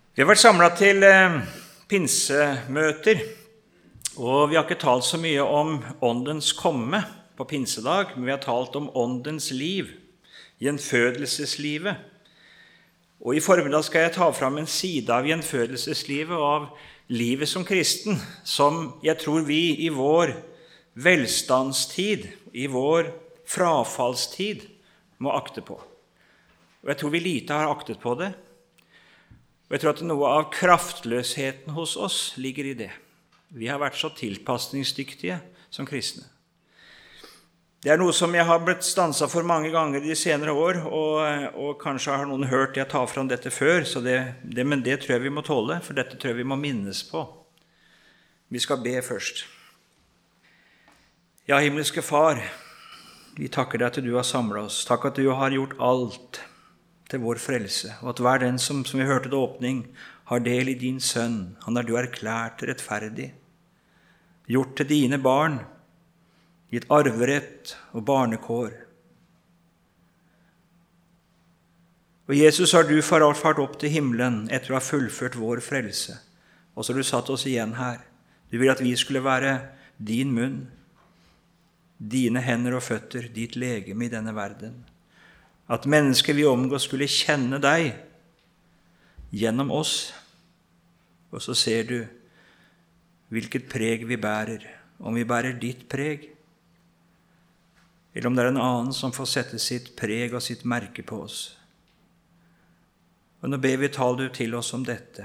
Vi har vært samlet til pinsemøter, og vi har ikke talt så mye om åndens komme på pinsedag, men vi har talt om åndens liv, gjenfødelseslivet. Og i formiddag skal jeg ta fram en side av gjenfødelseslivet og av livet som kristen, som jeg tror vi i vår velstandstid, i vår frafallstid, må akte på. Og jeg tror vi lite har aktet på det. Og jeg tror at noe av kraftløsheten hos oss ligger i det. Vi har vært så tilpasningsdyktige som kristne. Det er noe som jeg har blitt stanset for mange ganger de senere år, og kanskje har noen hørt jeg ta fram dette før, men det tror jeg vi må tåle, for dette tror jeg vi må minnes på. Vi skal be først. Ja, himmelske Far, vi takker deg at du har samlet oss. Takk at du har gjort alt til vår frelse, og at hver den som vi hørte til åpning, har del i din sønn. Han er du erklært rettferdig, gjort til dine barn, gitt arverett og barnekår. Og Jesus, har du fart opp til himmelen etter å ha fullført vår frelse, og så har du satt oss igjen her. Du vil at vi skulle være din munn, dine hender og føtter, ditt legeme i denne verden. At mennesker vi omgås skulle kjenne deg gjennom oss. Og så ser du hvilket preg vi bærer, om vi bærer ditt preg, eller om det er en annen som får sette sitt preg og sitt merke på oss. Og nå ber vi, tal du til oss om dette.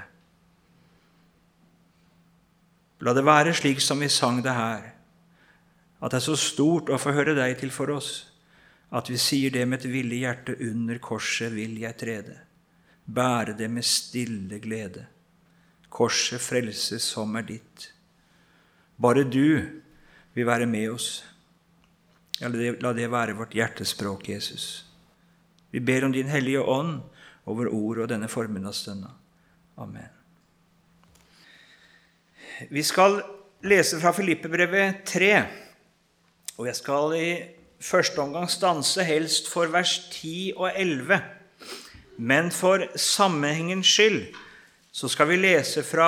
La det være slik som vi sang det her, at det er så stort å få høre deg til for oss, at vi sier det med et villig hjerte, under korset vil jeg trede, bære det med stille glede. Korset frelse som er ditt. Bare du vil være med oss. La det være vårt hjertespråk, Jesus. Vi ber om din hellige ånd over ord og denne formiddagsstunda. Amen. Vi skal lese fra Filippebrevet 3, og jeg skal i første omgang stanse helst for vers 10 og 11. Men for sammenhengens skyld så skal vi lese fra,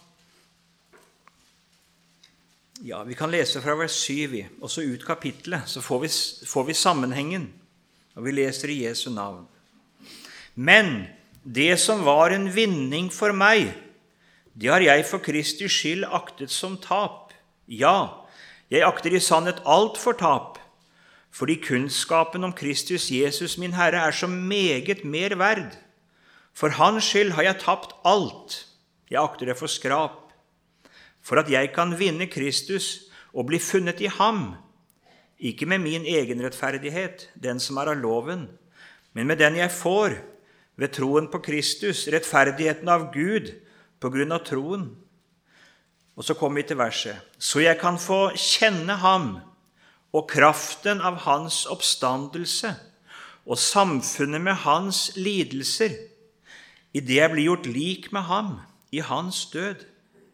vi kan lese fra vers 7, og så ut kapitlet, så får vi sammenhengen, og vi leser i Jesu navn. Men det som var en vinning for meg, det har jeg for Kristi skyld aktet som tap. Ja, jeg akter i sannhet alt for tap, fordi kunnskapen om Kristus Jesus, min Herre, er så meget mer verd. For hans skyld har jeg tapt alt. Jeg akter det for skrap, for at jeg kan vinne Kristus og bli funnet i ham, ikke med min egen rettferdighet, den som er av loven, men med den jeg får ved troen på Kristus, rettferdigheten av Gud på grunn av troen. Og så kommer vi til verset. Så jeg kan få kjenne ham, og kraften av hans oppstandelse, og samfunnet med hans lidelser, i det jeg blir gjort lik med ham, i hans død,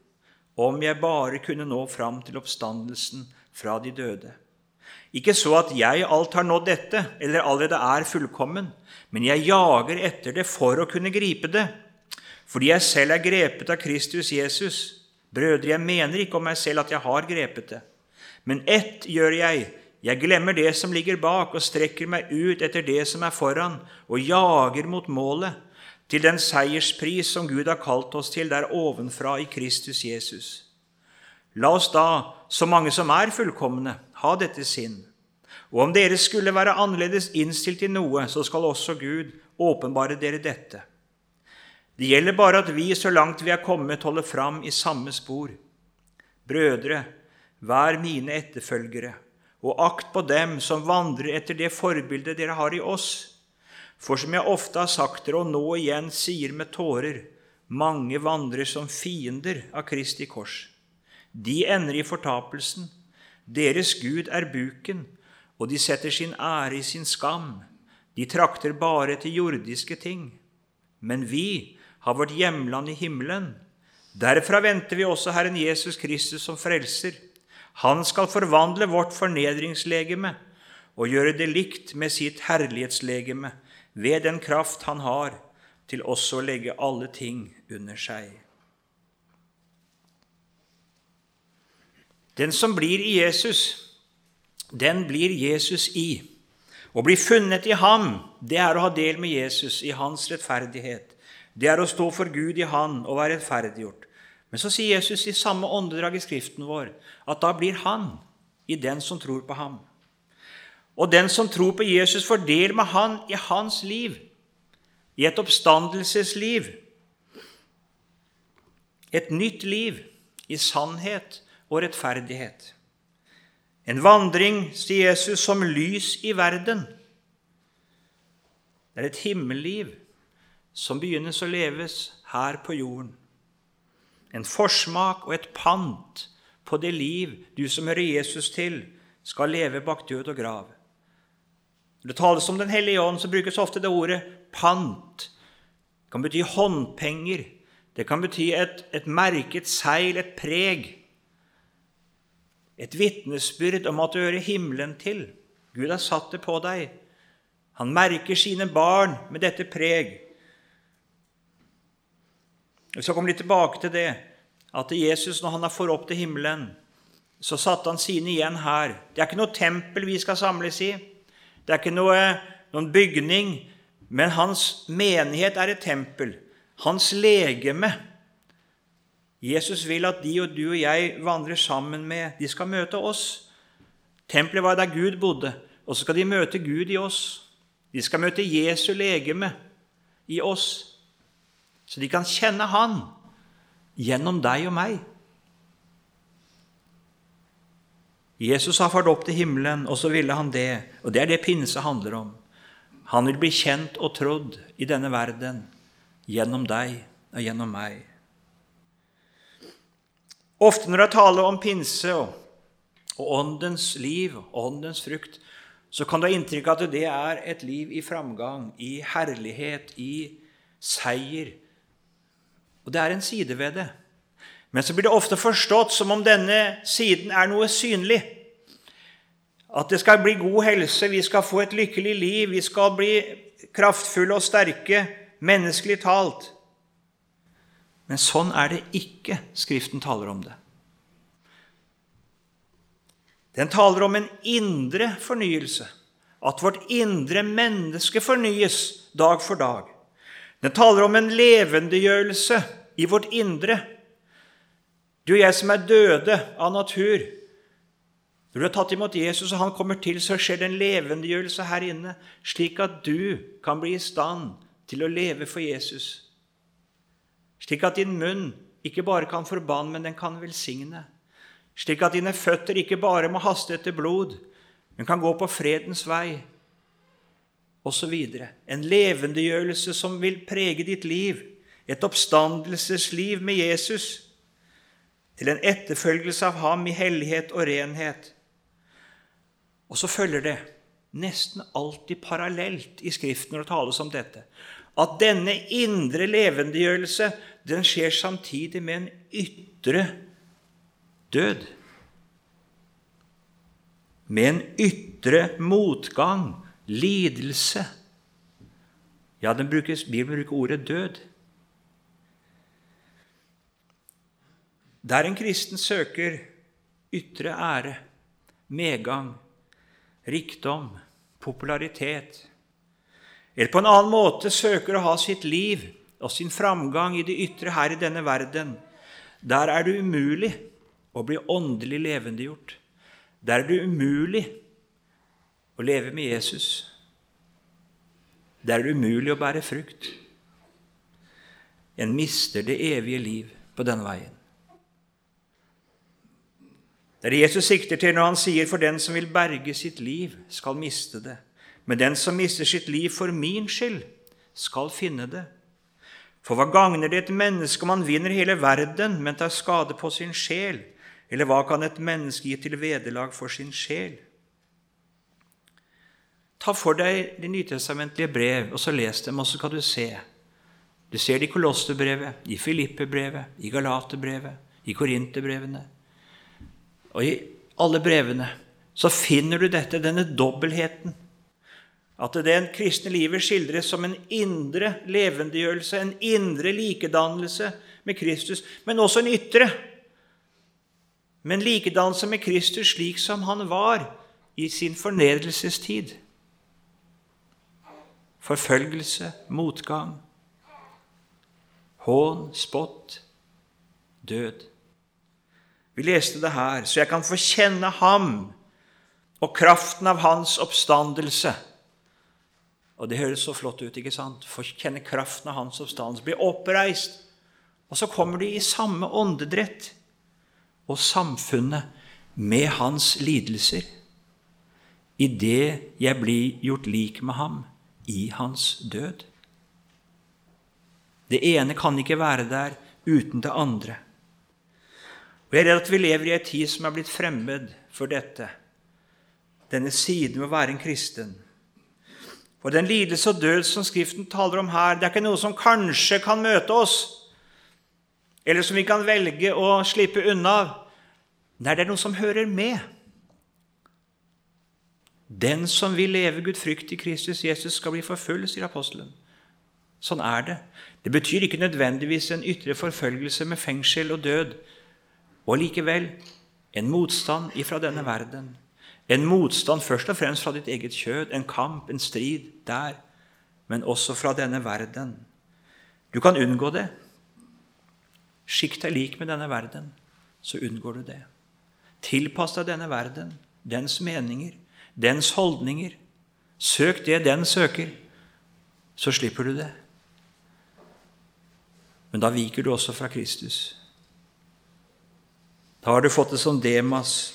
om jeg bare kunne nå fram til oppstandelsen fra de døde. Ikke så at jeg alt har nådd dette, eller allerede er fullkommen, men jeg jager etter det for å kunne gripe det, fordi jeg selv er grepet av Kristus Jesus. Brødre, jeg mener ikke om meg selv at jeg har grepet det. Men ett gjør jeg glemmer det som ligger bak og strekker meg ut etter det som er foran og jager mot målet til den seierspris som Gud har kalt oss til der ovenfra i Kristus Jesus. La oss da, så mange som er fullkomne, ha dette sinn. Og om dere skulle være annerledes innstilt i noe, så skal også Gud åpenbare dere dette. Det gjelder bare at vi, så langt vi er kommet, holder fram i samme spor. Brødre, vær mine etterfølgere, og akt på dem som vandrer etter det forbildet dere har i oss. For som jeg ofte har sagt dere, og nå igjen sier med tårer, mange vandrer som fiender av Kristi kors. De ender i fortapelsen. Deres Gud er buken, og de setter sin ære i sin skam. De trakter bare til jordiske ting. Men vi har vårt hjemland i himmelen. Derfra venter vi også Herren Jesus Kristus som frelser. Han skal forvandle vårt fornedringslegeme og gjøre det likt med sitt herlighetslegeme ved den kraft han har, til også å legge alle ting under seg. Den som blir i Jesus, den blir Jesus i. Å bli funnet i ham, det er å ha del med Jesus i hans rettferdighet. Det er å stå for Gud i han og være rettferdiggjort. Men så sier Jesus i samme åndedrag i Skriften vår, at da blir han i den som tror på ham. Og den som tror på Jesus får del med han i hans liv, i et oppstandelsesliv, et nytt liv i sannhet og rettferdighet. En vandring, sier Jesus, som lys i verden. Det er et himmelliv som begynnes å leves her på jorden. En forsmak og et pant på det liv du som hører Jesus til, skal leve bak død og grav. Når det tales om Den hellige ånd, så brukes ofte det ordet pant. Det kan bety håndpenger. Det kan bety et merket seil, et preg. Et vitnesbyrd om at du hører himmelen til. Gud har satt det på deg. Han merker sine barn med dette preg. Vi skal komme litt tilbake til det, at Jesus, når han har får opp til himmelen, så satte han sine igjen her. Det er ikke noe tempel vi skal samles i. Det er ikke noen bygning, men hans menighet er et tempel. Hans legeme. Jesus vil at de og du og jeg vandrer sammen med. De skal møte oss. Tempelet var der Gud bodde, og så skal de møte Gud i oss. De skal møte Jesu legeme i oss, så de kan kjenne han gjennom deg og meg. Jesus har fart opp til himmelen, og så ville han det, og det er det pinse handler om. Han vil bli kjent og trodd i denne verden gjennom deg og gjennom meg. Ofte når jeg taler om pinse og åndens liv og åndens frukt, så kan du ha inntrykk av at det er et liv i framgang, i herlighet, i seier. Og det er en side ved det. Men så blir det ofte forstått som om denne siden er noe synlig. At det skal bli god helse, vi skal få et lykkelig liv, vi skal bli kraftfulle og sterke, menneskelig talt. Men sånn er det ikke Skriften taler om det. Den taler om en indre fornyelse, at vårt indre menneske fornyes dag for dag. Den taler om en levendegjørelse i vårt indre. Du og jeg som er døde av natur, når du har tatt imot Jesus og han kommer til, så skjer det en levendegjørelse her inne, slik at du kan bli i stand til å leve for Jesus. Slik at din munn ikke bare kan forbanne, men den kan velsigne. Slik at dine føtter ikke bare må haste etter blod, men kan gå på fredens vei, og så videre. En levendegjørelse som vil prege ditt liv, et oppstandelsesliv med Jesus, til en etterfølgelse av ham i hellighet og renhet. Og så følger det nesten alltid parallelt i Skriften når det tales om dette, at denne indre levendegjørelse, den skjer samtidig med en ytre død. Med en ytre motgang, lidelse. Ja, Bibelen bruker ordet død. Der en kristen søker ytre ære, medgang, rikdom, popularitet, eller på en annen måte søker å ha sitt liv og sin framgang i det ytre her i denne verden, der er det umulig å bli åndelig levendegjort. Der er det umulig å leve med Jesus. Der er det umulig å bære frukt. En mister det evige liv på denne veien. Det er det Jesus sikter til når han sier, for den som vil berge sitt liv, skal miste det. Men den som mister sitt liv for min skyld, skal finne det. For hva gagner det et menneske om han vinner hele verden, men tar skade på sin sjel? Eller hva kan et menneske gi til vederlag for sin sjel? Ta for deg de nytestamentlige brev, og så les dem, og så skal du se. Du ser det i Kolosserbrevet, i Filipperbrevet, i Galaterbrevet, i Korinterbrevene. Og i alle brevene så finner du denne dobbeltheten. At det kristne livet skildres som en indre levendegjørelse, en indre likedannelse med Kristus, men også en ytre. Men likedannelse med Kristus slik som han var i sin fornedrelsestid. Forfølgelse, motgang, hån, spott, død. Vi leste det her, så jeg kan få kjenne ham og kraften av hans oppstandelse. Og det høres så flott ut, ikke sant? Få kjenne kraften av hans oppstandelse, bli oppreist. Og så kommer de i samme åndedrett og samfunnet med hans lidelser, i det jeg blir gjort lik med ham i hans død. Det ene kan ikke være der uten det andre. Og jeg er redd at vi lever i en tid som er blitt fremmed for dette, denne siden med å være en kristen. For den lidelse og død som Skriften taler om her, det er ikke noe som kanskje kan møte oss, eller som vi kan velge å slippe unna. Nei, det er noe som hører med. Den som vil leve Gud frykt i Kristus Jesus skal bli forfølgt, sier apostelen. Sånn er det. Det betyr ikke nødvendigvis en ytre forfølgelse med fengsel og død, og likevel en motstand ifra denne verden. En motstand først og fremst fra ditt eget kjød, en kamp, en strid der, men også fra denne verden. Du kan unngå det. Skikk deg lik med denne verden, så unngår du det. Tilpass deg denne verden, dens meninger, dens holdninger. Søk det den søker, så slipper du det. Men da viker du også fra Kristus. Da har du fått det som Demas,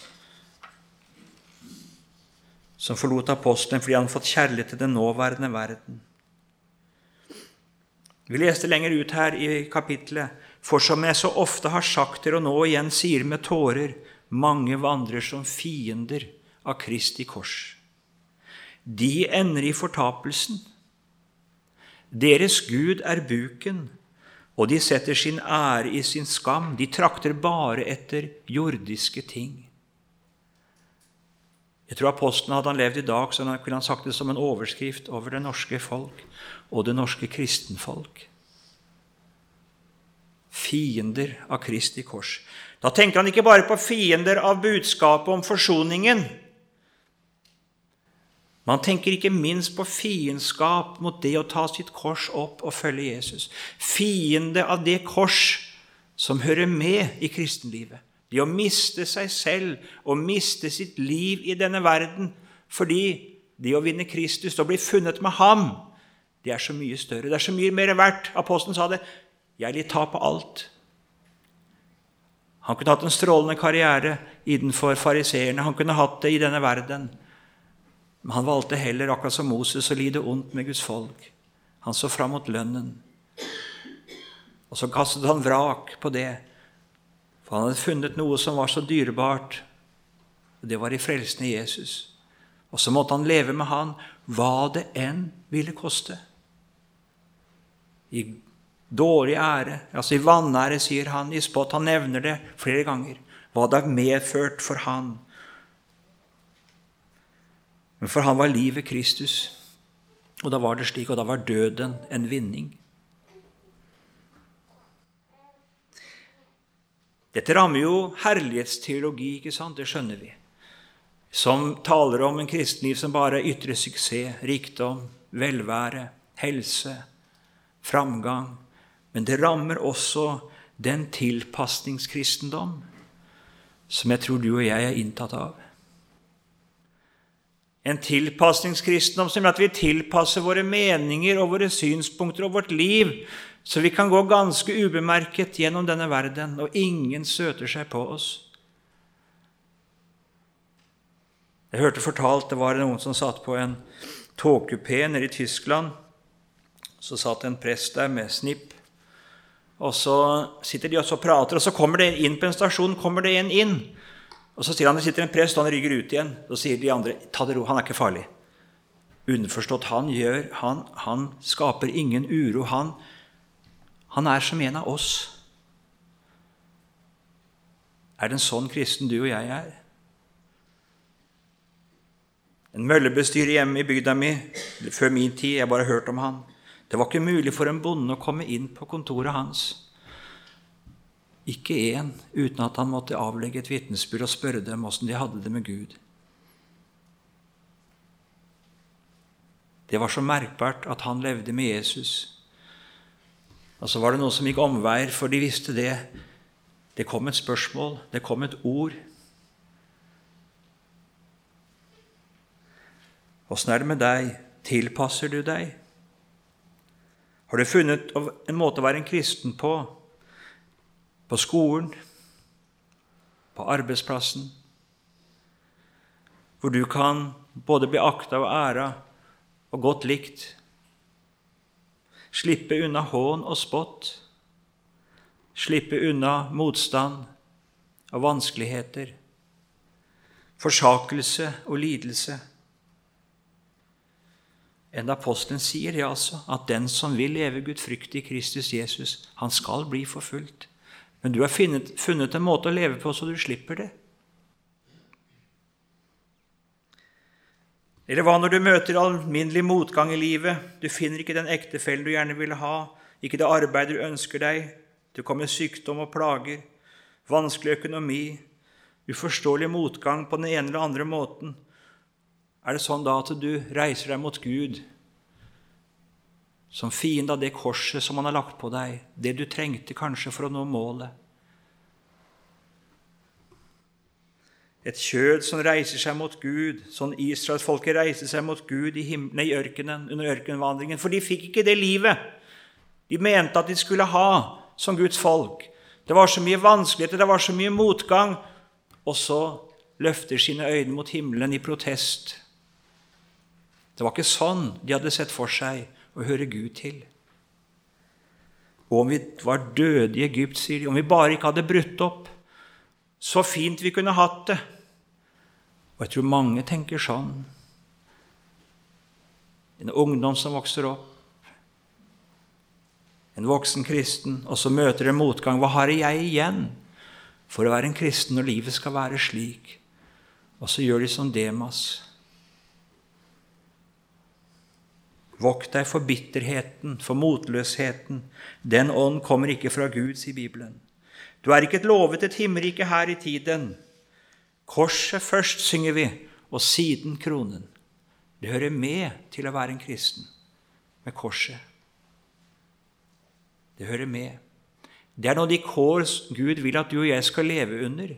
som forlot apostelen fordi han fått kjærlighet til den nåværende verden. Vi leste lenger ut her i kapitlet, for som jeg så ofte har sagt dere, og nå igjen sier med tårer, mange vandrer som fiender av Kristi kors. De ender i fortapelsen. Deres Gud er buken, og de setter sin ære i sin skam. De trakter bare etter jordiske ting. Jeg tror apostelen hadde han levd i dag, så kunne han sagt det som en overskrift over det norske folk og det norske kristenfolk. Fiender av Kristi kors. Da tenker han ikke bare på fiender av budskapet om forsoningen. Man tenker ikke minst på fiendskap mot det å ta sitt kors opp og følge Jesus. Fiende av det kors som hører med i kristenlivet. Det å miste seg selv og miste sitt liv i denne verden, fordi det å vinne Kristus og bli funnet med ham, det er så mye større. Det er så mye mer verdt. Apostelen sa det, jeg vil ta på alt. Han kunne hatt en strålende karriere innenfor fariseerne. Han kunne hatt det i denne verden. Men han valgte heller, akkurat som Moses, å lide ondt med Guds folk. Han så fram mot lønnen. Og så kastet han vrak på det. For han hadde funnet noe som var så dyrebart. Og det var i frelsen i Jesus. Og så måtte han leve med han, hva det enn ville koste. I dårlig ære, altså i vanære, sier han, i spott. Han nevner det flere ganger. Hva det har medført for han. Men for han var livet Kristus, og da var det slik, og da var døden en vinning. Dette rammer jo herlighetsteologi, ikke sant? Det skjønner vi. Som taler om en kristenliv som bare er ytre suksess, rikdom, velvære, helse, framgang. Men det rammer også den tilpasningskristendom som jeg tror du og jeg er inntatt av. En tilpasningskristendom som gjør at vi tilpasser våre meninger og våre synspunkter og vårt liv, så vi kan gå ganske ubemerket gjennom denne verden, og ingen søter seg på oss. Jeg hørte fortalt, det var noen som satt på en togkupé nede i Tyskland. Så satt en prest der med snipp, og så sitter de også og prater, og så kommer det inn på en stasjon, kommer det en inn, og så sier han, det sitter en prest, og han rygger ut igjen. Så sier de andre, ta det ro, han er ikke farlig. Underforstått, han skaper ingen uro, han er som en av oss. Er det en sånn kristen du og jeg er? En møllebestyrer hjemme i bygda mi, før min tid, jeg bare hørt om han. Det var ikke mulig for en bonde å komme inn på kontoret hans. Ikke en, uten at han måtte avlegge et vitnesbyrd og spørre dem hvordan de hadde det med Gud. Det var så merkbart at han levde med Jesus. Og så var det noe som gikk omveier, for de visste det. Det kom et spørsmål, det kom et ord. Hvordan er det med deg? Tilpasser du deg? Har du funnet en måte å være en kristen på? På skolen? På arbeidsplassen? Hvor du kan både bli aktet og æret og godt likt. Slippe unna hån og spott. Slippe unna motstand og vanskeligheter. Forsakelse og lidelse. En apostelen sier det altså, at den som vil leve gudfryktig i Kristus Jesus, han skal bli forfulgt. Men du har funnet en måte å leve på så du slipper det. Eller hva når du møter alminnelig motgang i livet? Du finner ikke den ektefellen du gjerne ville ha, ikke det arbeid du ønsker deg. Du kommer sykdom og plager, vanskelig økonomi, uforståelig motgang på den ene eller andre måten. Er det sånn da at du reiser deg mot Gud som fiende av det korset som han har lagt på deg, det du trengte kanskje for å nå målet? Et kjød som reiser seg mot Gud, sånn Israelsfolket reiser seg mot Gud i ørkenen, under ørkenvandringen, for de fikk ikke det livet de mente at de skulle ha som Guds folk. Det var så mye vanskeligheter, det var så mye motgang, og så løfter sine øyne mot himmelen i protest. Det var ikke sånn de hadde sett for seg å høre Gud til. Og om vi var døde i Egypt, sier de, om vi bare ikke hadde brutt opp, så fint vi kunne hatt det. Og jeg tror mange tenker sånn. En ungdom som vokser opp, en voksen kristen, og så møter en motgang. Hva har jeg igjen for å være en kristen når livet skal være slik? Og så gjør de som Demas. Vokt deg for bitterheten, for motløsheten. Den ånd kommer ikke fra Gud, sier Bibelen. Du er ikke lovet et himmelrike her i tiden. Korset først, synger vi, og siden kronen. Det hører med til å være en kristen, med korset. Det hører med. Det er noe de kår Gud vil at du og jeg skal leve under.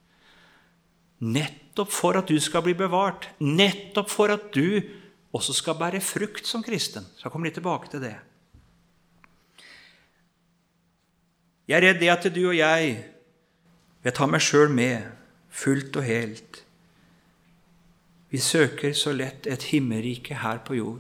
Nettopp for at du skal bli bevart. Nettopp for at du også skal bære frukt som kristen. Så jeg kommer litt tilbake til det. Jeg er redd det at du og jeg tar meg selv med, fullt og helt. Vi søker så lett et himmelrike her på jord.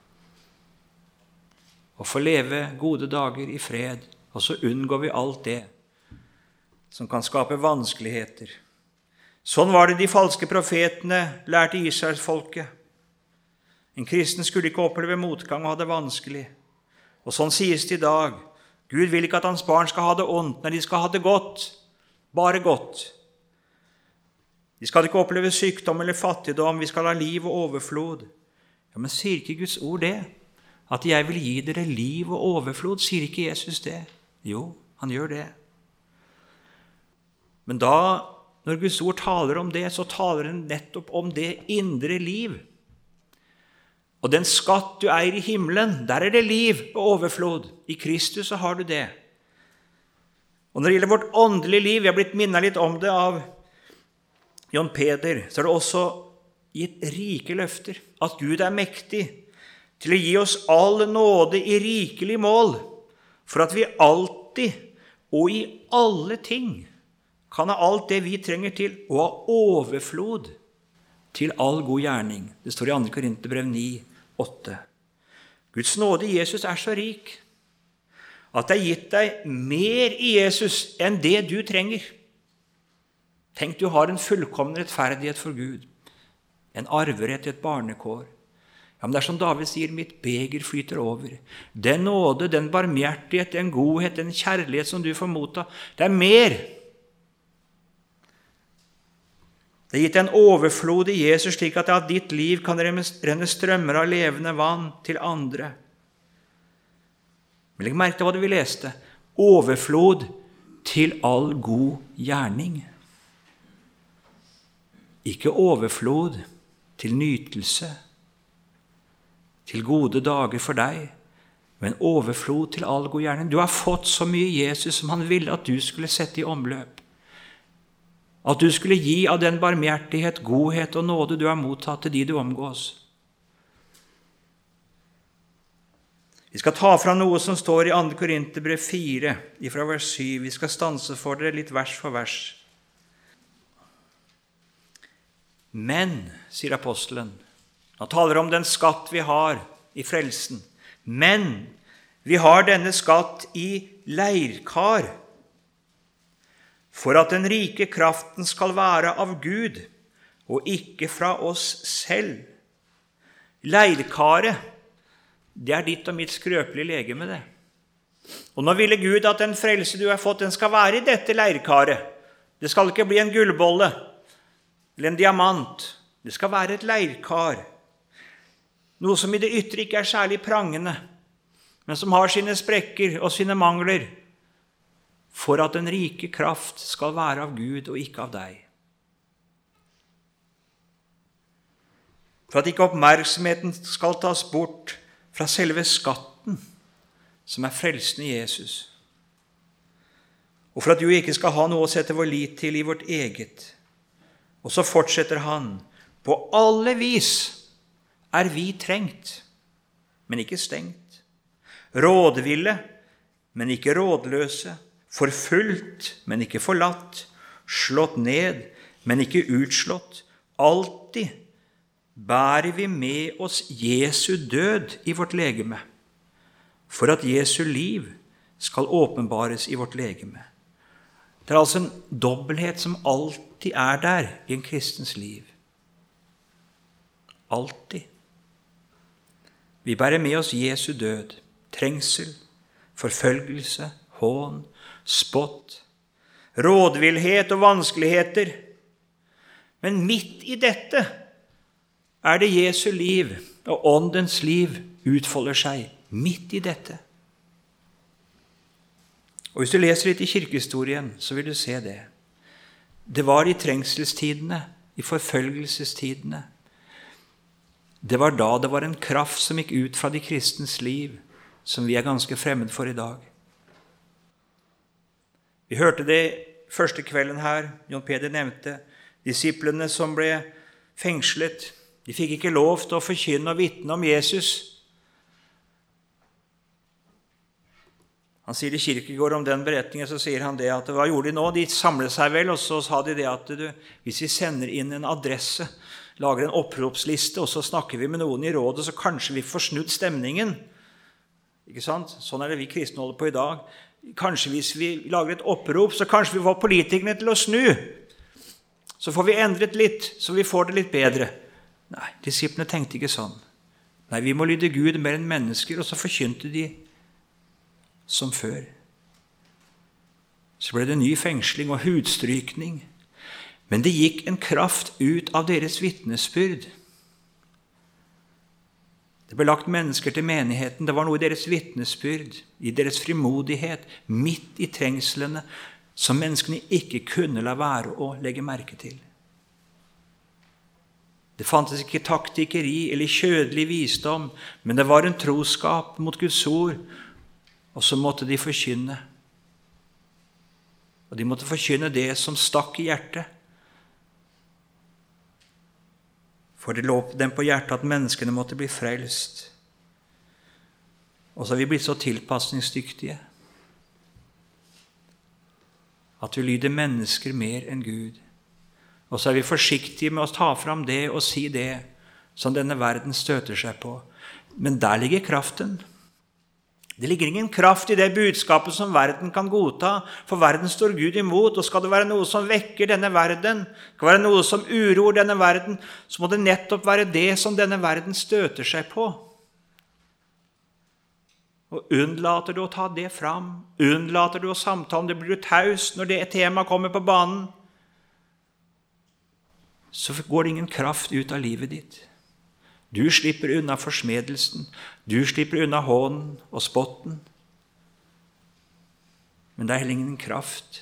Og få leve gode dager i fred, og så unngår vi alt det som kan skape vanskeligheter. Sånn var det de falske profetene lærte Israelsfolket. En kristen skulle ikke oppleve motgang og ha det vanskelig. Og sånn sies det i dag. Gud vil ikke at hans barn skal ha det ondt, men de skal ha det godt. Bare godt. De skal ikke oppleve sykdom eller fattigdom, vi skal ha liv og overflod. Ja, men sier ikke Guds ord det? At jeg vil gi dere liv og overflod, sier ikke Jesus det? Jo, han gjør det. Men da, når Guds ord taler om det, så taler han nettopp om det indre liv. Og den skatt du eier i himmelen, der er det liv og overflod. I Kristus så har du det. Og når det gjelder vårt åndelige liv, vi har blitt minnet litt om det av John Peder, så er det også gitt rike løfter, at Gud er mektig til å gi oss all nåde i rikelig mål, for at vi alltid og i alle ting kan ha alt det vi trenger til, og ha overflod til all god gjerning. Det står i 2. Korinterbrev 9:8. Guds nåde i Jesus er så rik at det er gitt deg mer i Jesus enn det du trenger. Tenk, du har en fullkommen rettferdighet for Gud, en arverett i et barnekår. Ja, men det er som David sier, mitt beger flyter over. Den nåde, den barmhjertighet, den godhet, den kjærlighet som du får motta, det er mer Det er gitt en overflod i Jesus, slik at av ditt liv kan renne strømmer av levende vann til andre. Men legg merke til hva vi leste. Overflod til all god gjerning. Ikke overflod til nytelse, til gode dager for deg, men overflod til all god gjerning. Du har fått så mye Jesus som han ville at du skulle sette i omløp. At du skulle gi av den barmhjertighet, godhet og nåde du har mottatt til de du omgås. Vi skal ta fra noe som står i 2. Korinterbrev 4, fra vers 7. Vi skal stanse for dere litt vers for vers. Men, sier apostelen, han taler om den skatt vi har i frelsen. Men vi har denne skatt i leirkar, for at den rike kraften skal være av Gud, og ikke fra oss selv. Leirkaret, det er ditt og mitt skrøpelige legeme, det. Og nå ville Gud at den frelse du har fått, den skal være i dette leirkaret. Det skal ikke bli en gullbolle, eller en diamant. Det skal være et leirkar. Noe som i det ytre ikke er særlig prangende, men som har sine sprekker og sine mangler, for at den rike kraft skal være av Gud og ikke av deg. For at ikke oppmerksomheten skal tas bort fra selve skatten, som er frelsen i Jesus. Og for at du ikke skal ha noe å sette vår lit til i vårt eget. Og så fortsetter han, på alle vis er vi trengt, men ikke stengt. Rådville, men ikke rådløse. Forfulgt, men ikke forlatt. Slått ned, men ikke utslått. Alltid bærer vi med oss Jesu død i vårt legeme, for at Jesu liv skal åpenbares i vårt legeme. Det er altså en dobbelthet som alltid er der i en kristens liv. Alltid. Vi bærer med oss Jesu død, trengsel, forfølgelse, hån, spott, rådvillhet og vanskeligheter. Men midt i dette er det Jesu liv og åndens liv utfolder seg. Midt i dette. Og hvis du leser litt i kirkehistorien, så vil du se det. Det var i trengselstidene, i forfølgelsestidene. Det var da det var en kraft som gikk ut fra de kristens liv, som vi er ganske fremmed for i dag. Vi hørte det første kvelden her, Jon Peder nevnte, disiplene som ble fengslet. De fikk ikke lov til å forkynne og vitne om Jesus. Han sier i Kierkegaard om den beretningen, så sier han det at hva gjorde de nå? De samlet seg vel, og så sa de det at hvis vi sender inn en adresse, lager en oppropsliste, og så snakker vi med noen i rådet, så kanskje vi får snudd stemningen. Ikke sant? Sånn er det vi kristne holder på i dag. Kanskje hvis vi lager et opprop, så kanskje vi får politikerne til å snu. Så får vi endret litt, så vi får det litt bedre. Nei, disiplene tenkte ikke sånn. Nei, vi må lyde Gud mer enn mennesker, og så forkynte de som før. Så ble det ny fengsling og hudstrykning. Men det gikk en kraft ut av deres vitnesbyrd. Det ble lagt mennesker til menigheten. Det var noe i deres vitnesbyrd, i deres frimodighet, midt i trengslene, som menneskene ikke kunne la være å legge merke til. Det fantes ikke taktikkeri eller kjødelig visdom, men det var en troskap mot Guds ord, og så måtte de forkynne. Og de måtte forkynne det som stakk i hjertet. For det lå dem på hjertet at menneskene måtte bli frelst. Og så har vi blitt så tilpasningsdyktige at vi lyder mennesker mer enn Gud. Og så er vi forsiktige med å ta fram det og si det som denne verden støter seg på. Men der ligger kraften. Det ligger ingen kraft i det budskapet som verden kan godta, for verden står Gud imot, og skal det være noe som vekker denne verden, skal det være noe som uroer denne verden, så må det nettopp være det som denne verden støter seg på. Og unnlater du å ta det fram, unnlater du å samtale, det blir du taus når det tema kommer på banen, så går det ingen kraft ut av livet ditt. Du slipper unna forsmedelsen, du slipper unna hånen og spotten, men det er heller ingen kraft.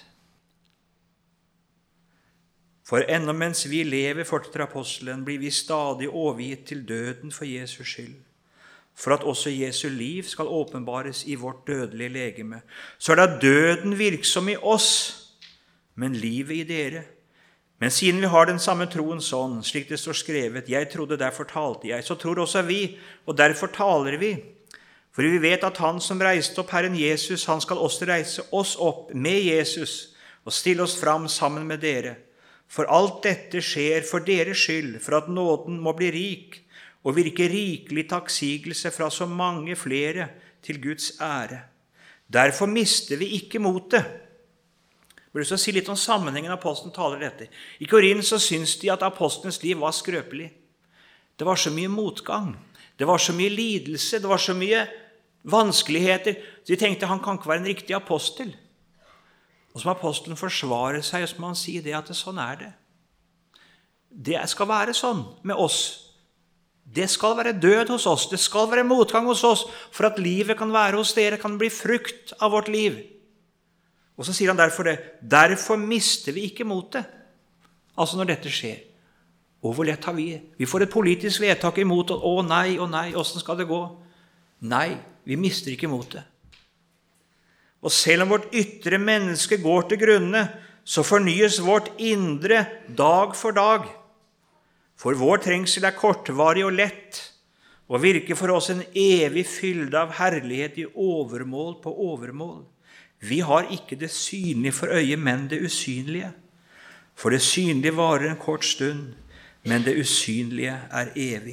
For ennå mens vi lever, fortsetter apostelen, blir vi stadig overgitt til døden for Jesus skyld, for at også Jesu liv skal åpenbares i vårt dødelige legeme. Så er da døden virksom i oss, men livet i dere. Men siden vi har den samme troens ånd, slik det står skrevet, jeg trodde, derfor talte jeg, så tror også vi, og derfor taler vi. For vi vet at han som reiste opp Herren Jesus, han skal også reise oss opp med Jesus og stille oss fram sammen med dere. For alt dette skjer for deres skyld, for at nåden må bli rik, og virke rikelig takksigelse fra så mange flere til Guds ære. Derfor mister vi ikke motet. Jeg vil si litt om sammenhengen apostelen taler dette. I Korint så syns de at apostelens liv var skrøpelig. Det var så mye motgang, det var så mye lidelse, det var så mye vanskeligheter, så de tenkte han kan ikke være en riktig apostel. Og som apostelen forsvarer seg, så må han si det at sånn er det. Det skal være sånn med oss. Det skal være død hos oss, det skal være motgang hos oss, for at livet kan være hos dere, kan bli frukt av vårt liv. Og så sier han derfor det, derfor mister vi ikke motet. Altså når dette skjer. Og hvor lett har vi? Vi får et politisk vedtak imot, å nei, hvordan skal det gå? Nei, vi mister ikke motet. Og selv om vårt ytre menneske går til grunne, så fornyes vårt indre dag for dag. For vår trengsel er kortvarig og lett, og virker for oss en evig fylde av herlighet i overmål på overmål. Vi har ikke det synlige for øyet, men det usynlige. For det synlige varer en kort stund, men det usynlige er evig.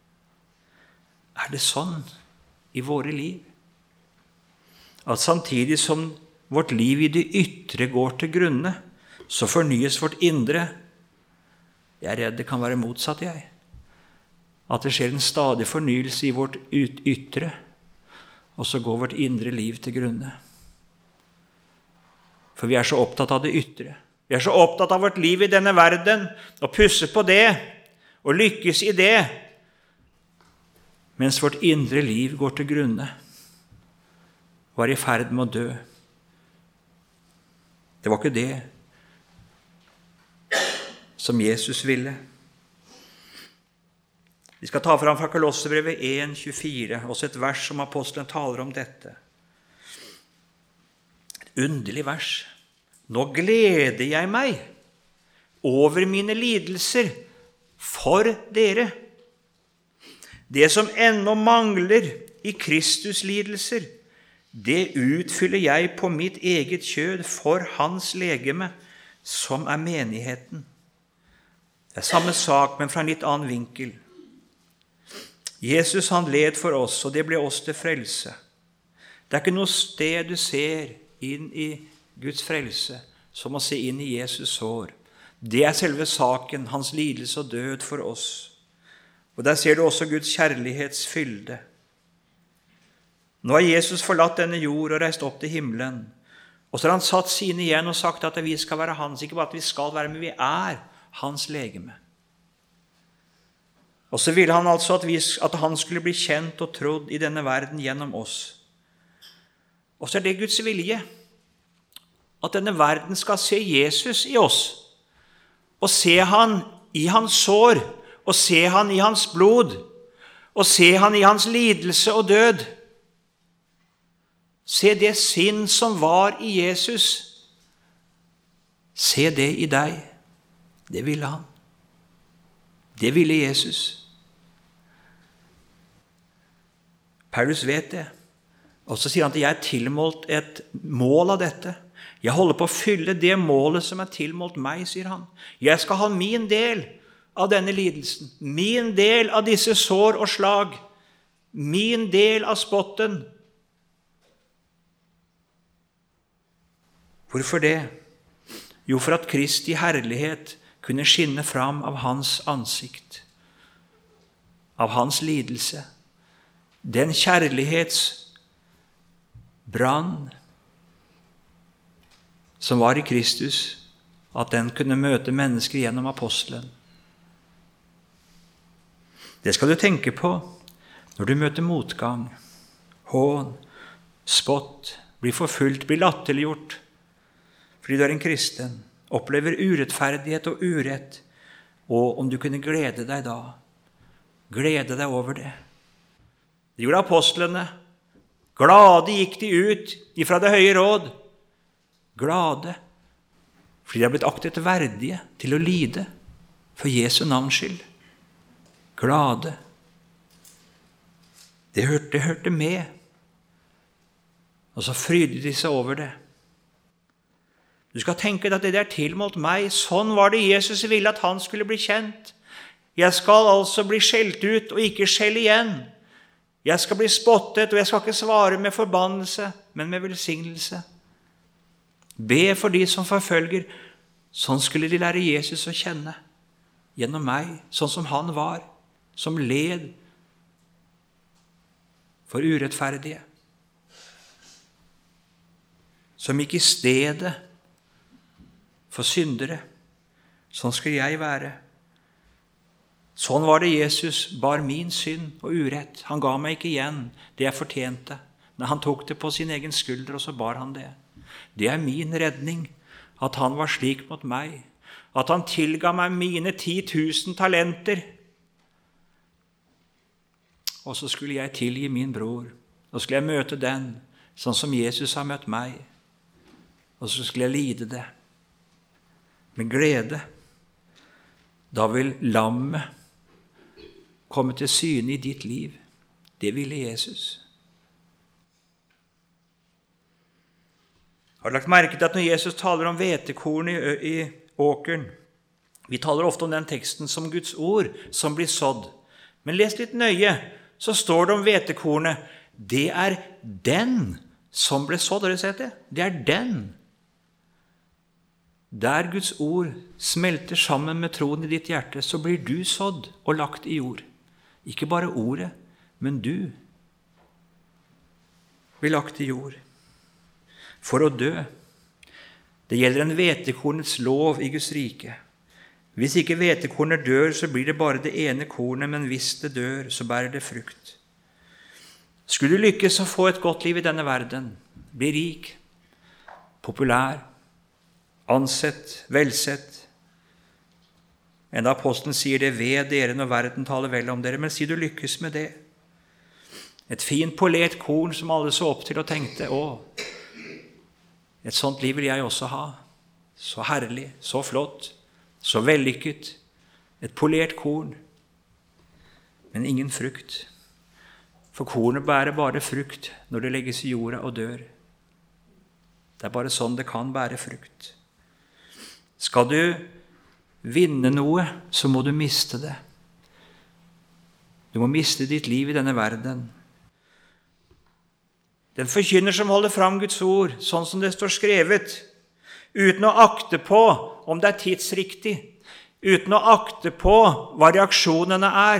Er det sånn i våre liv? At samtidig som vårt liv i det ytre går til grunne, så fornyes vårt indre. Jeg er redd det kan være motsatt, jeg. At det skjer en stadig fornyelse i vårt ytre, og så går vårt indre liv til grunne. For vi er så opptatt av det ytre. Vi er så opptatt av vårt liv i denne verden, og pusser på det, og lykkes i det, mens vårt indre liv går til grunne, og er i ferd med å dø. Det var ikke det som Jesus ville. Vi skal ta fram fra Kolossebrevet 1,24, også et vers som apostelen taler om dette. Et underlig vers. Nå gleder jeg meg over mine lidelser for dere. Det som ennå mangler i Kristus lidelser, det utfyller jeg på mitt eget kjød for hans legeme, som er menigheten. Det er samme sak, men fra en litt annen vinkel. Jesus han led for oss, og det ble oss til frelse. Det er ikke noe sted du ser inn i Guds frelse som å se inn i Jesus sår. Det er selve saken, hans lidelse og død for oss. Og der ser du også Guds kjærlighetsfylde. Nå har Jesus forlatt denne jord og reist opp til himmelen. Og så har han satt sine igjen og sagt at vi skal være hans, ikke bare at vi skal være, men vi er hans legeme. Og så ville han altså at han skulle bli kjent og trodd i denne verden gjennom oss. Og så er det Guds vilje, at denne verden skal se Jesus i oss, og se han i hans sår, og se han i hans blod, og se han i hans lidelse og død. Se det sinn som var i Jesus. Se det i deg. Det ville han. Det ville Jesus. Paulus vet det. Og så sier han at jeg er tilmålt et mål av dette. Jeg holder på å fylle det målet som er tilmålt meg, sier han. Jeg skal ha min del av denne lidelsen. Min del av disse sår og slag. Min del av spotten. Hvorfor det? Jo, for at Kristi herlighet kunne skinne fram av hans ansikt, av hans lidelse. Den kjærlighetsbrann som var i Kristus, at den kunne møte mennesker gjennom apostelen. Det skal du tenke på når du møter motgang, hån, spott, blir forfulgt, blir latterliggjort, fordi du er en kristen, opplever urettferdighet og urett, og om du kunne glede deg da, glede deg over det. Det gjorde apostlene. Glade gikk de ut ifra det høye råd. Glade, fordi de er blitt aktet verdige til å lide for Jesu navns skyld. Glade. Det hørte med. Og så frydet de seg over det. Du skal tenke deg at det er tilmålt meg. Sånn var det Jesus ville at han skulle bli kjent. Jeg skal altså bli skjelt ut og ikke skjelle igjen. Jeg skal bli spottet, og jeg skal ikke svare med forbannelse, men med velsignelse. Be for de som forfølger. Sånn skulle de lære Jesus å kjenne. Gjennom meg, sånn som han var, som led for urettferdige. Som gikk i stedet for syndere. Sånn skulle jeg være. Sånn var det Jesus bar min synd og urett. Han ga meg ikke igjen det jeg fortjente. Men han tok det på sin egen skulder, og så bar han det. Det er min redning, at han var slik mot meg. At han tilga meg mine 10 000 talenter. Og så skulle jeg tilgi min bror. Og skulle jeg møte den, sånn som Jesus har møtt meg. Og så skulle jeg lide det med glede. Da vil lammet komme til syne i ditt liv. Det ville Jesus. Har du lagt merke til at når Jesus taler om hvetekorn i åkeren, vi taler ofte om den teksten som Guds ord som blir sådd. Men les litt nøye, så står det om hvetekornet. Det er den som ble sådd. Har du sett det? Det er den. Der Guds ord smelter sammen med troen i ditt hjerte, så blir du sådd og lagt i jord. Ikke bare ordet, men du blir lagt i jord. For å dø. Det gjelder en hvetekornets lov i Guds rike. Hvis ikke hvetekornet dør, så blir det bare det ene kornet, men hvis det dør, så bærer det frukt. Skulle du lykkes å få et godt liv i denne verden, bli rik, populær, ansett, velsett. Enda apostelen sier det ved dere når verden taler vel om dere, men si du lykkes med det. Et fint polert korn som alle så opp til og tenkte, et sånt liv vil jeg også ha. Så herlig, så flott, så vellykket. Et polert korn, men ingen frukt. For kornet bærer bare frukt når det legges i jorda og dør. Det er bare sånn det kan bære frukt. Skal du vinne noe, så må du miste det. Du må miste ditt liv i denne verden. Den forkynner som holder fram Guds ord, sånn som det står skrevet, uten å akte på om det er tidsriktig, uten å akte på hva reaksjonene er.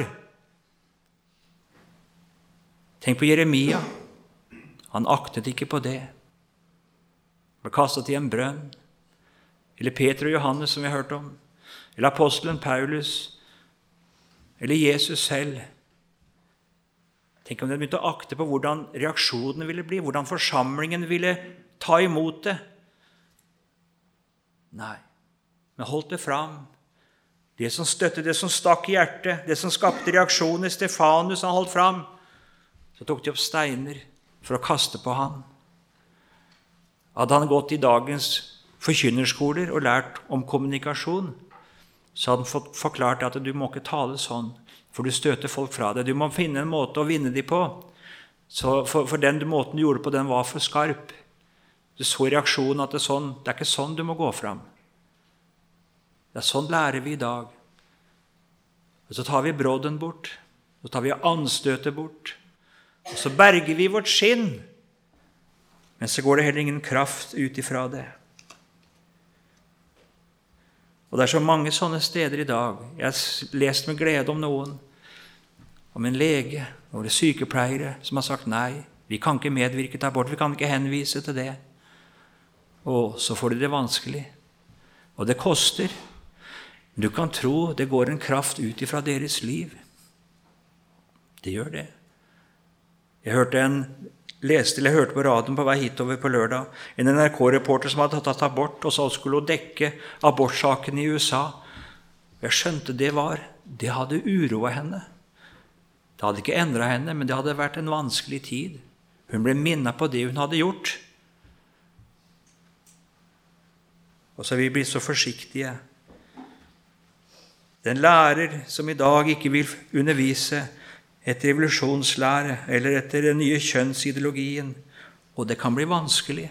Tenk på Jeremia. Han aktet ikke på det. Han ble kastet i en brønn. Eller Peter og Johannes, som vi har hørt om. Eller apostelen Paulus. Eller Jesus selv. Tenk om de begynte å akte på hvordan reaksjonene ville bli, hvordan forsamlingen ville ta imot det. Nei, men holdt det fram. Det som støttet, det som stakk i hjertet, det som skapte reaksjoner. Stefanus, han holdt fram. Så tok de opp steiner for å kaste på han. Hadde han gått i dagens forkynnerskoler og lært om kommunikasjon, så hadde han fått forklart at du må ikke tale sånn, for du støter folk fra deg. Du må finne en måte å vinne dem på. Så for den måten du gjorde på, den var for skarp. Du så i reaksjonen at det er ikke sånn du må gå fram. Det er sånn lærer vi i dag. Og så tar vi brodden bort, så tar vi anstøtet bort, og så berger vi vårt skinn, men så går det heller ingen kraft ut ifra det. Og det er så mange sånne steder i dag. Jeg har lest med glede om noen, om en lege og sykepleiere som har sagt nei, vi kan ikke medvirke til abort, vi kan ikke henvise til det. Og så får de det vanskelig. Og det koster. Du kan tro det går en kraft ut ifra deres liv. Det gjør det. Jeg hørte på radioen på vei hitover på lørdag en NRK-reporter som hadde tatt abort, og så skulle hun dekke abortsaken i USA. Jeg skjønte det hadde uroet henne. Det hadde ikke endret henne, men det hadde vært en vanskelig tid. Hun ble minnet på det hun hadde gjort. Og så har vi blitt så forsiktige. Den lærer som i dag ikke vil undervise etter revolusjonslære eller etter den nye kjønnsideologien, og det kan bli vanskelig.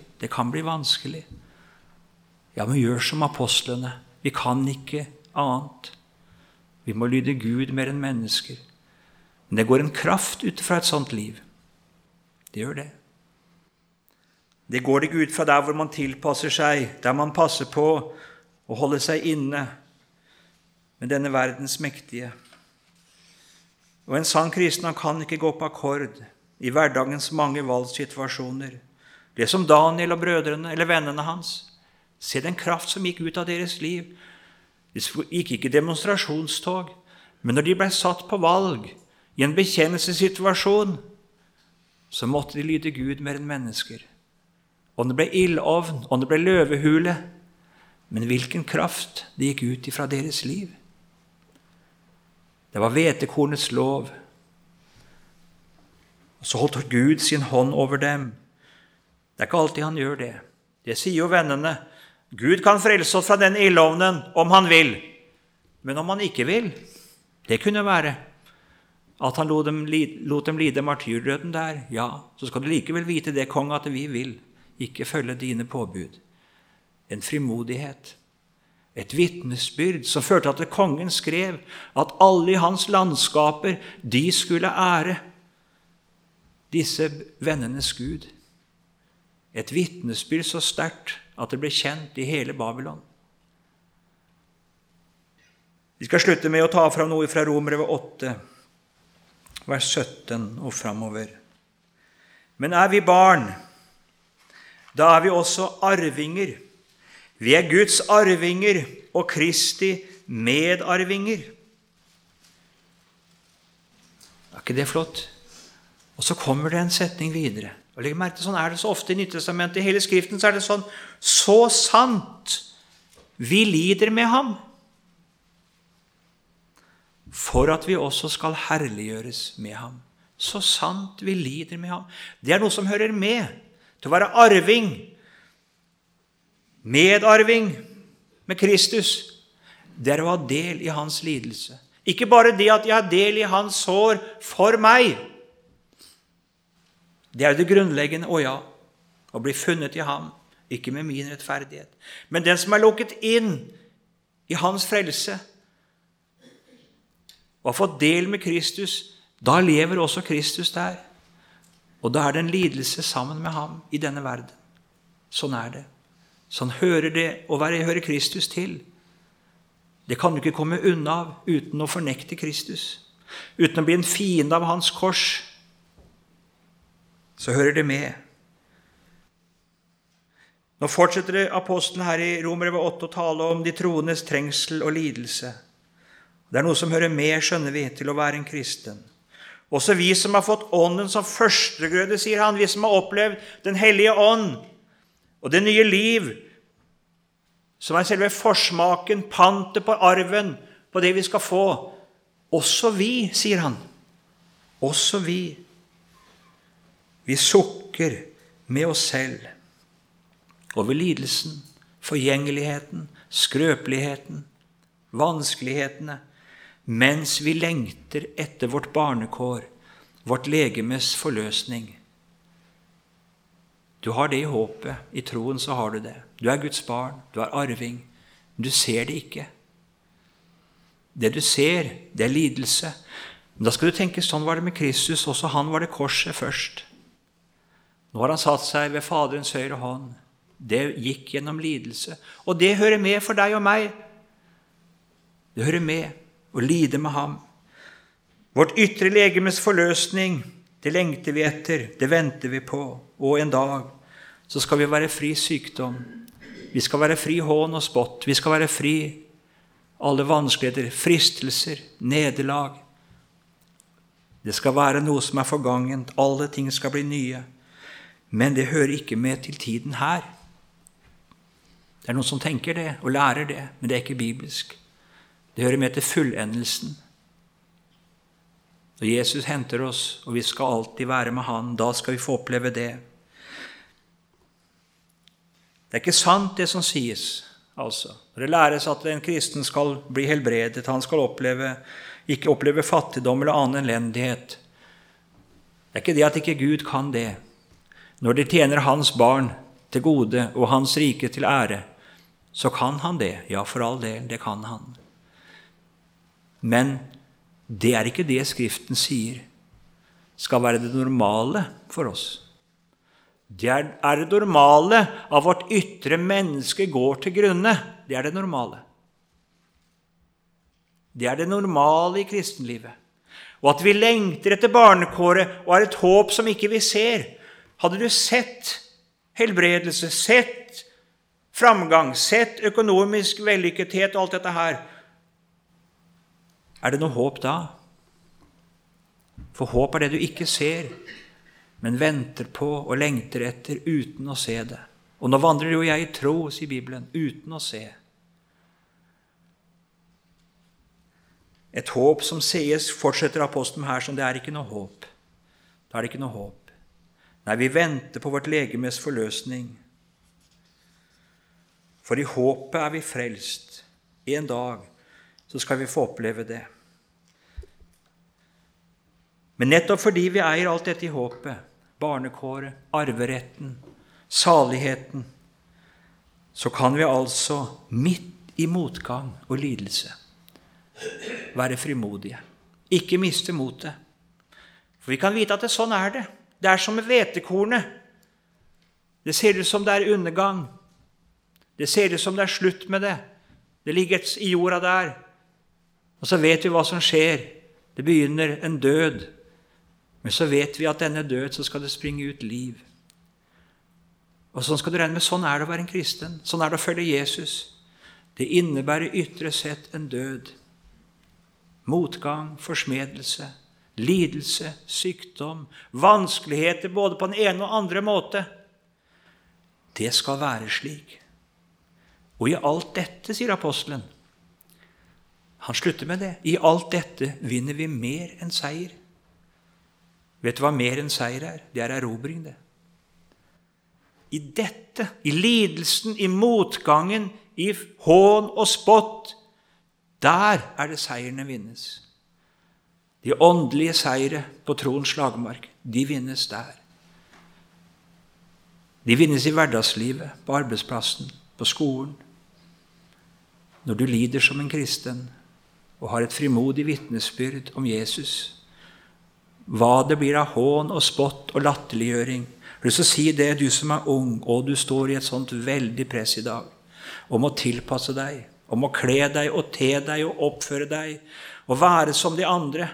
Ja, men gjør som apostlene. Vi kan ikke annet. Vi må lyde Gud mer enn mennesker. Men det går en kraft ut fra et sånt liv. Det gjør det. Det går ikke ut fra der hvor man tilpasser seg, der man passer på å holde seg inne med denne verdens mektige. Og en sann kristen kan ikke gå på akkord i hverdagens mange valgsituasjoner. Det som Daniel og brødrene eller vennene hans. Se den kraft som gikk ut av deres liv. De gikk ikke demonstrasjonstog, men når de ble satt på valg i en bekjennelsessituasjon, så måtte de lyde Gud mer enn mennesker. Om det ble ildovn, om det ble løvehule, men hvilken kraft det gikk ut ifra deres liv. Det var hvetekornets lov. Og så holdt Gud sin hånd over dem. Det er ikke alltid han gjør det. Det sier jo vennene. Gud kan frelse oss fra den ildovnen om han vil. Men om han ikke vil, det kunne være at han lot dem lide martyrdøden der. Ja, så skal du likevel vite det, kong, at vi vil ikke følge dine påbud. En frimodighet. Et vitnesbyrd som førte at kongen skrev at alle i hans landskaper, de skulle ære disse vennenes Gud. Et vitnesbyrd så sterkt at det ble kjent i hele Babylon. Vi skal slutte med å ta fram noe fra Romerbrevet 8, vers 17 og framover. Men er vi barn, da er vi også arvinger. Vi er Guds arvinger og Kristi medarvinger. Er ikke det flott? Og så kommer det en setning videre. Og legg merke til, sånn er det så ofte i Nyttestamentet. I hele Skriften så er det sånn, så sant vi lider med ham, for at vi også skal herliggjøres med ham. Så sant vi lider med ham. Det er noe som hører med til å være arving, medarving med Kristus. Det er å ha del i hans lidelse. Ikke bare det at jeg har del i hans sår for meg. Det er det grunnleggende, å ja, å bli funnet i ham, ikke med min rettferdighet. Men den som er lukket inn i hans frelse, og har fått del med Kristus, da lever også Kristus der. Og da er det en lidelse sammen med ham i denne verden. Sånn er det. Sånn hører det å høre Kristus til. Det kan du ikke komme unna av uten å fornekte Kristus. Uten å bli en fiende av hans kors. Så hører det med. Nå fortsetter apostelen her i Romerbrevet 8 å tale om de troendes trengsel og lidelse. Det er noe som hører med, skjønner vi, til å være en kristen. Også vi som har fått ånden som førstegrøde, sier han, vi som har opplevd den hellige ånd, og det nye liv, som er selve forsmaken, pantet på arven, på det vi skal få. Også vi, sier han, også vi. Vi sukker med oss selv over lidelsen, forgjengeligheten, skrøpeligheten, vanskelighetene, mens vi lengter etter vårt barnekår, vårt legemes forløsning. Du har det i håpet, i troen så har du det. Du er Guds barn, du er arving, men du ser det ikke. Det du ser, det er lidelse. Men da skal du tenke, sånn var det med Kristus, også han var det korset først. Nå har han satt seg ved Faderens høyre hånd. Det gikk gjennom lidelse, og det hører med for deg og meg. Det hører med å lide med ham. Vårt ytre legemes forløsning, det lengter vi etter, det venter vi på. Og en dag så skal vi være fri sykdom. Vi skal være fri hån og spott. Vi skal være fri alle vanskeligheter, fristelser, nederlag. Det skal være noe som forgangent. Alle ting skal bli nye. Men det hører ikke med til tiden her. Det noen som tenker det og lærer det, men det ikke bibelsk. Det hører med til fullendelsen. Når Jesus henter oss, og vi skal alltid være med han, da skal vi få oppleve det. Det ikke sant det som sies, altså. Når det læres at en kristen skal bli helbredet, han skal ikke oppleve fattigdom eller annen elendighet. Det ikke det at ikke Gud kan det. Når det tjener hans barn til gode og hans rike til ære, så kan han det. Ja, for all del, det kan han. Men det ikke det Skriften sier skal være det normale for oss. Det det normale av vårt ytre menneske går til grunne. Det det normale. Det det normale i kristenlivet. Og at vi lengter etter barnekåret og har et håp som ikke vi ser. Hadde du sett helbredelse, sett framgang, sett økonomisk vellykkethet og alt dette her, det noe håp da? For håp det du ikke ser, men venter på og lengter etter uten å se det. Og nå vandrer jo jeg i tro, sier Bibelen, uten å se. Et håp som sies, fortsetter apostelen her, som det ikke noe håp. Da det ikke noe håp. Nei, vi venter på vårt legemes forløsning. For i håpet vi frelst. En dag så skal vi få oppleve det. Men nettopp fordi vi eier alt dette i håpet, barnekåret, arveretten, saligheten, så kan vi altså midt i motgang og lidelse være frimodige. Ikke miste motet. For vi kan vite at sånn det. Det som med hvetekornet. Det ser ut som det undergang. Det ser ut som det slutt med det. Det ligger i jorda der. Og så vet vi hva som skjer. Det begynner en død. Men så vet vi at denne død, så skal det springe ut liv. Og sånn skal du regne med, sånn det å være en kristen. Sånn det å følge Jesus. Det innebærer ytre sett en død. Motgang, forsmedelse, lidelse, sykdom, vanskeligheter både på den ene og andre måte. Det skal være slik. Og i alt dette, sier apostelen, han slutter med det. I alt dette vinner vi mer enn seier. Vet du hva mer enn seier Det erobring, det. I dette, i lidelsen, i motgangen, i hån og spott, der det seierne vinnes. De åndelige seire på troens slagmark, de vinnes der. De vinnes i hverdagslivet, på arbeidsplassen, på skolen. Når du lider som en kristen og har et frimodig vitnesbyrd om Jesus, hva det blir av hån og spott og latterliggjøring. Så si det, du som ung, og du står i et sånt veldig press i dag, om å tilpasse deg, om å kle deg og te deg og oppføre deg, og være som de andre.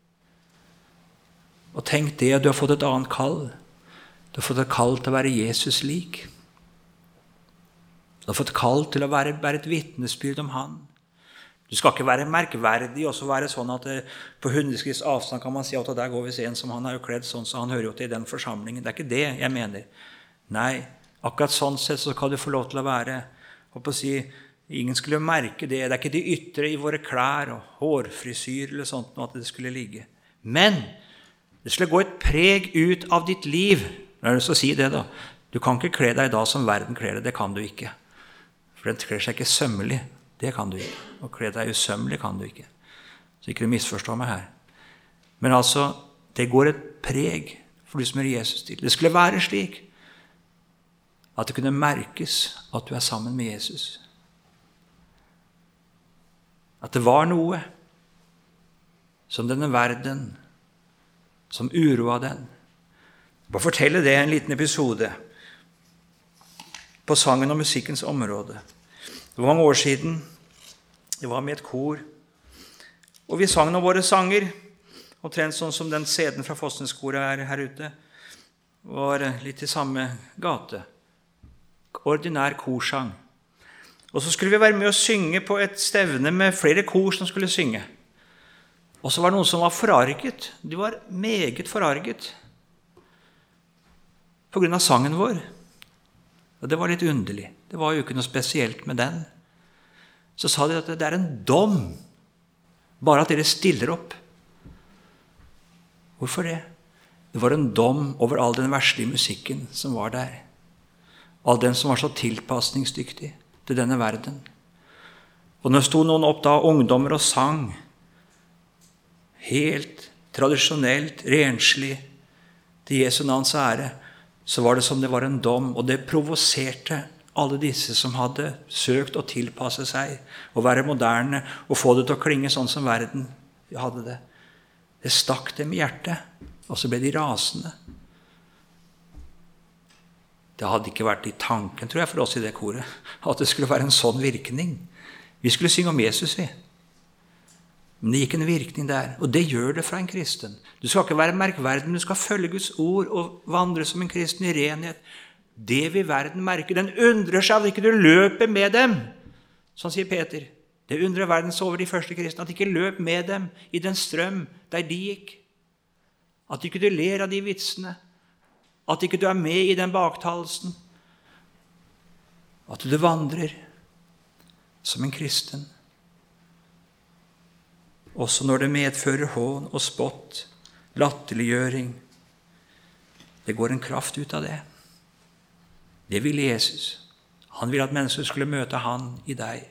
Og tenk det, du har fått et annet kall. Du har fått et kall til å være Jesus lik. Du har fått kall til å være et vitnesbyrd om han. Du skal ikke være merkverdig og så være sånn at på 100 skritt avstand kan man si at der går vi se en som han jo kledd sånn, så han hører jo til i den forsamlingen. Det ikke det jeg mener. Nei, akkurat sånn sett så kan du få lov til å være, ingen skulle merke det. Det ikke de ytre i våre klær og hårfrisyr eller sånt at det skulle ligge. Men det skulle gå et preg ut av ditt liv. Jeg har lyst til å si det da. Du kan ikke kle deg da som verden kler det kan du ikke. For den kler seg ikke sømmelig. Det kan du ikke. Og kle deg usømmelig kan du ikke. Så ikke du misforstår meg her. Men altså, det går et preg for du som Jesus til. Det skulle være slik at det kunne merkes at du sammen med Jesus. At det var noe som denne verden, som uroa den. Jeg bare fortelle det en liten episode på sangen og musikkens område. Det var mange år siden. Det var med et kor. Og vi sang noen våre sanger. Omtrent sånn som den CD-en fra Fosneskoret her ute. Var litt i samme gate. Ordinær korsang. Og så skulle vi være med å synge på et stevne med flere kor som skulle synge. Og så var det noen som var forarget. De var meget forarget på grunn av sangen vår. Og det var litt underlig. Det var jo ikke noe spesielt med den. Så sa de at det er en dom, bare at dere stiller opp. Hvorfor det? Det var en dom over all den verslige musikken som var der. All den som var så tilpasningsdyktig til denne verden. Og når stod noen opp da, ungdommer, og sang, helt tradisjonelt, renslig, til Jesu navns ære, så var det som det var en dom, og det provoserte alle disse som hadde søkt å tilpasse seg, og være moderne, og få det til å klinge sånn som verden hadde det. Det stakk dem i hjertet, og så ble de rasende. Det hadde ikke vært i tanken, tror jeg, for oss i det koret, at det skulle være en sånn virkning. Vi skulle synge om Jesus, vi. Men det gikk en virkning der, og det gjør det fra en kristen. Du skal ikke være merkverdig, men du skal følge Guds ord og vandre som en kristen i renhet. Det vil verden merke. Den undrer seg at ikke du løper med dem, sånn sier Peter. Det undrer verden så over de første kristne, at ikke løp med dem i den strøm der de gikk. At ikke du ler av de vitsene. At ikke du er med i den baktalelsen. At du vandrer som en kristen. Også når det medfører hån og spott, latterliggjøring. Det går en kraft ut av det. Det vil Jesus. Han vil at mennesker skulle møte han i deg.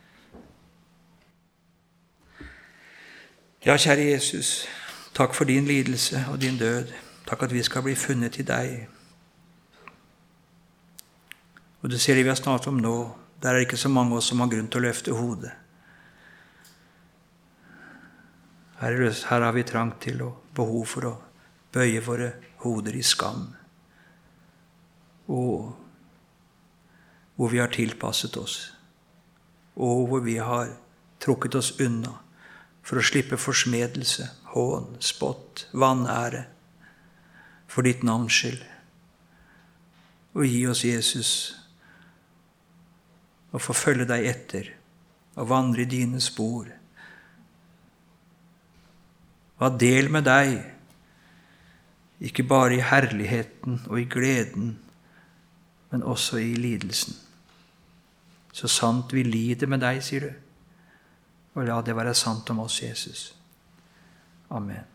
Ja, kjære Jesus, takk for din lidelse og din død. Takk at vi skal bli funnet i deg. Og du ser det vi har snart om nå. Der er det ikke så mange av oss som har grunn til å løfte hodet. Her har vi trang til og behov for å bøye våre hoder i skam. Og hvor vi har tilpasset oss. Og hvor vi har trukket oss unna for å slippe forsmedelse, hån, spott, vanære for ditt navns skyld. Og gi oss, Jesus, og få følge deg etter og vandre i dine spor. Og del med deg, ikke bare i herligheten og i gleden, men også i lidelsen. Så sant vi lider med deg, sier du. Og la det være sant om oss, Jesus. Amen.